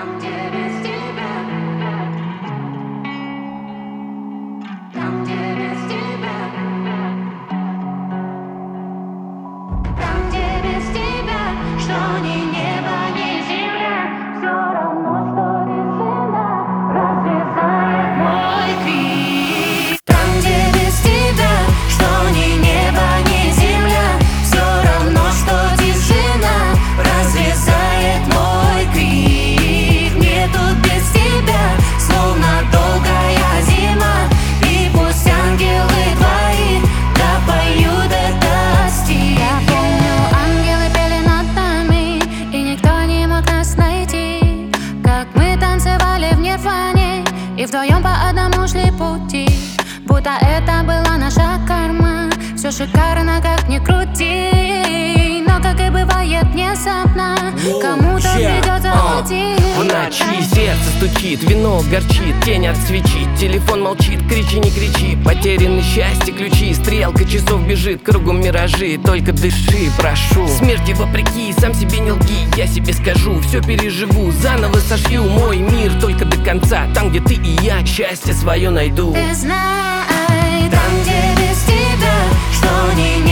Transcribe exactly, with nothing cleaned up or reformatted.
Там, где без тебя, там, где без тебя, там, где без тебя, что ни небо, ни земля, все равно, что тишина разрезает мой крик. Там, где без тебя, что ни небо, ни земля, все равно, что тишина разрезает мой крик. Мне тут без тебя, словно долгая зима, и пусть ангелы твои допоют это стих. Я помню, ангелы пели над нами, и никто не мог нас найти. Как мы танцевали в нирване, и вдвоем по одному шли пути. Будто это была наша карма. Все шикарно, как ни крути. Но, как и бывает внезапно, кому-то yeah. придется uh. уйти. В ночи сердце стучит, вино горчит, тень от свечи, телефон молчит, кричи, не кричи. Потеряны счастье, ключи, стрелка часов бежит, кругом миражи, только дыши, прошу. Смерти вопреки, сам себе не лги, я себе скажу, все переживу, заново сошью мой мир только до конца. Там, где ты и я, счастье свое найду. Ты знай, там, где без тебя, что ни